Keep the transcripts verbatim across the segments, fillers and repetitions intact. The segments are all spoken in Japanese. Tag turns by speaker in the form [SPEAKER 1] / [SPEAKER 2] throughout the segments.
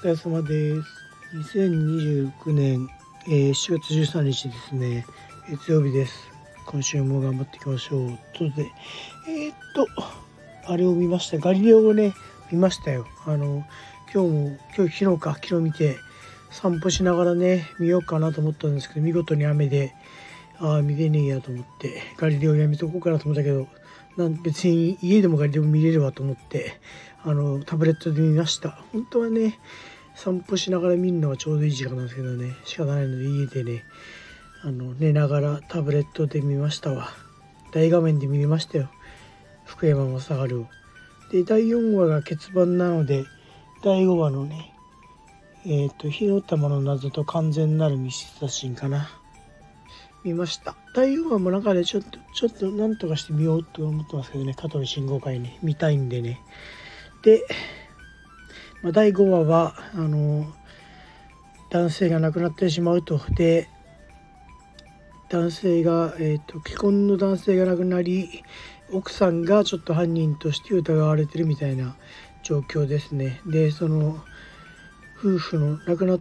[SPEAKER 1] 疲れ様です。にせんにじゅうきゅうねん、えー、しちがつじゅうさんにちですね。月曜日です。今週も頑張っていきましょう。ということで、えー、っと、あれを見ました。ガリレオをね、見ましたよ。あの、今日も、今日昨日か、昨日見て、散歩しながらね、見ようかなと思ったんですけど、見事に雨で、ああ、見れねえやと思って、ガリレオやめとこうかなと思ったけど、なん別に家でもガリレオ見れるわと思って、あの、タブレットで見ました。本当はね、散歩しながら見るのはちょうどいい時間なんですけどね、仕方ないので家でね、あの寝ながらタブレットで見ましたわ。大画面で見れましたよ、福山雅治を。で、だいよんわが欠番なので、だいごわのね、えっ、ー、と、火の玉の謎と完全なる密室写真かな。見ました。だいよんわも中でちょっと、ちょっとなんとかして見ようと思ってますけどね、香取慎吾会に見たいんでね。で、まあ、だいごわは、あの、男性が亡くなってしまうと。で、男性が、えーと、既婚の男性が亡くなり、奥さんがちょっと犯人として疑われてるみたいな状況ですね。で、その夫婦の亡くなった、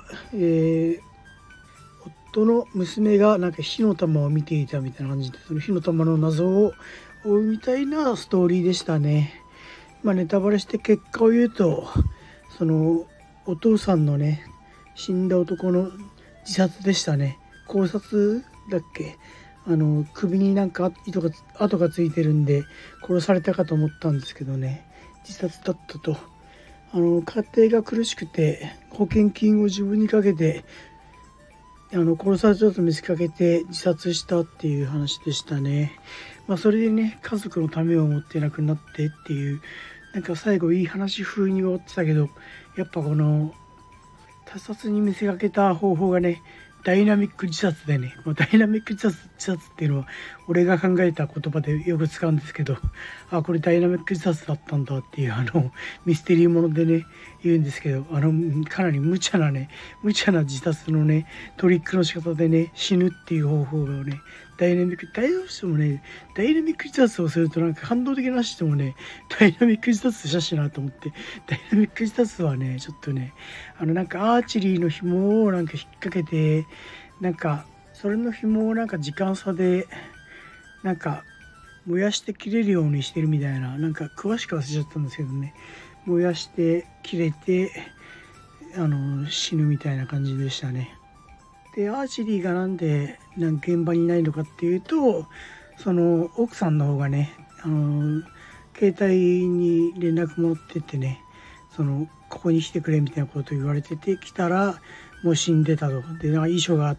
[SPEAKER 1] えー、夫の娘がなんか火の玉を見ていたみたいな感じで、その火の玉の謎を追うみたいなストーリーでしたね。まあ、ネタバレして結果を言うと、そのお父さんのね、死んだ男の自殺でしたね。考察だっけ、あの首になんか糸が跡がついてるんで殺されたかと思ったんですけどね、自殺だったと。あの家庭が苦しくて保険金を自分にかけて、あの殺されたと見せかけて自殺したっていう話でしたね。まあ、それでね、家族のためを思って亡くなってっていう、なんか最後いい話風に終わってたけど、やっぱこの他殺に見せかけた方法がね、ダイナミック自殺でね、もうダイナミック自殺、自殺っていうのは俺が考えた言葉でよく使うんですけど、あ、これダイナミック自殺だったんだっていう、あのミステリーものでね言うんですけど、あのかなり無茶なね無茶な自殺のねトリックの仕方でね死ぬっていう方法がね、ダイナミック、大丈夫してもね、ダイナミック自殺をするとなんか感動的な人もね、ダイナミック自殺したしなと思って、ダイナミック自殺はね、ちょっとね、あのなんかアーチェリーの紐をなんか引っ掛けて、なんかそれの紐をなんか時間差でなんか燃やして切れるようにしてるみたいな、なんか詳しく忘れちゃったんですけどね、燃やして切れてあの死ぬみたいな感じでしたね。で、アーチェリーがなんでなんか現場にいないのかっていうと、その奥さんの方がね、あの携帯に連絡持ってってね、そのここに来てくれみたいなことを言われてて、来たらもう死んでたと。で、なんか遺書があって、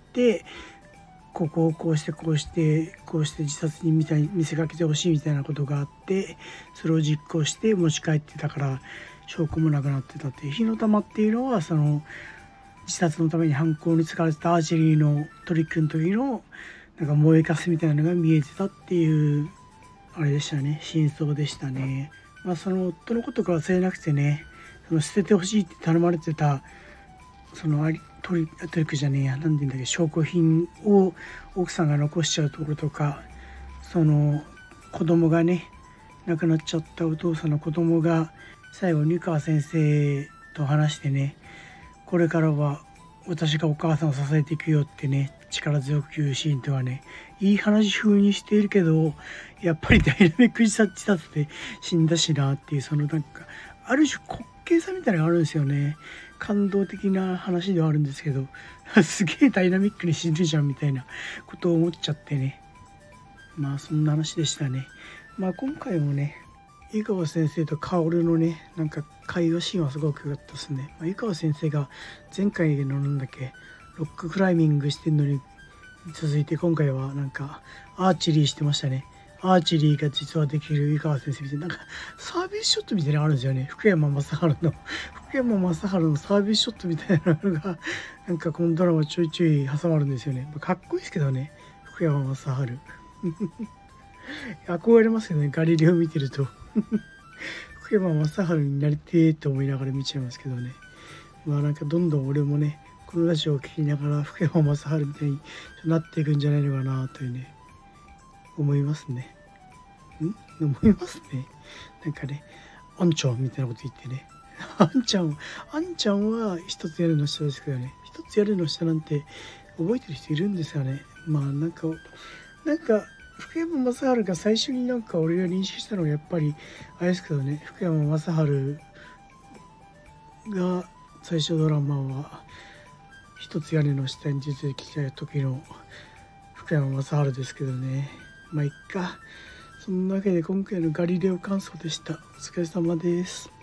[SPEAKER 1] ここをこうしてこうしてこうして自殺にみたいに見せかけてほしいみたいなことがあって、それを実行して持ち帰ってたから証拠もなくなってたっていう。火の玉っていうのはその自殺のために犯行に使われてたアーチェリーのトリックの時のなんか燃えかすみたいなのが見えてたっていうあれでしたね、真相でしたね。まあ、その夫のことが忘れなくてね、その捨ててほしいって頼まれてたそのありトリトリックじゃねえや、何て言うんだっけ、証拠品を奥さんが残しちゃうところとか、その子供がね亡くなっちゃったお父さんの子供が最後湯川先生と話してね、これからは私がお母さんを支えていくよってね力強く言うシーンとはね、いい話風にしているけど、やっぱりダイナミック自殺自殺で死んだしなっていう、そのなんかある種滑稽さみたいなのがあるんですよね。感動的な話ではあるんですけど、すげえダイナミックに死ぬじゃんみたいなことを思っちゃってね。まあそんな話でしたね。まあ今回もね、湯川先生と薫のねなんか会話シーンはすごく良かったですね。まあ、湯川先生が前回のなんだっけロッククライミングしてるのに続いて、今回はなんかアーチェリーしてましたね。アーチェリーが実はできる湯川先生みたいな、なんかサービスショットみたいなのあるんですよね。福山雅治の福山雅治のサービスショットみたいなのがなんかこのドラマちょいちょい挟まるんですよね。かっこいいですけどね、福山雅治憧れますよね、ガリレオ見てると福山雅治になりてーと思いながら見ちゃいますけどね。まあなんかどんどん俺もねこのラジオを聴きながら福山雅治みたいになっていくんじゃないのかなというね思いますね。ん思いますね。なんかね、音長みたいなこと言ってねあんちゃんあんちゃんは一つ屋根の下ですけどね、一つ屋根の下なんて覚えてる人いるんですよね。まあなんかなんか福山雅治が最初になんか俺が認識したのはやっぱりあれですけどね、福山雅治が最初ドラマは一つ屋根の下に出てきた時の福山雅治ですけどね。まあいっか。そんなわけで今回のガリレオ感想でした。お疲れ様です。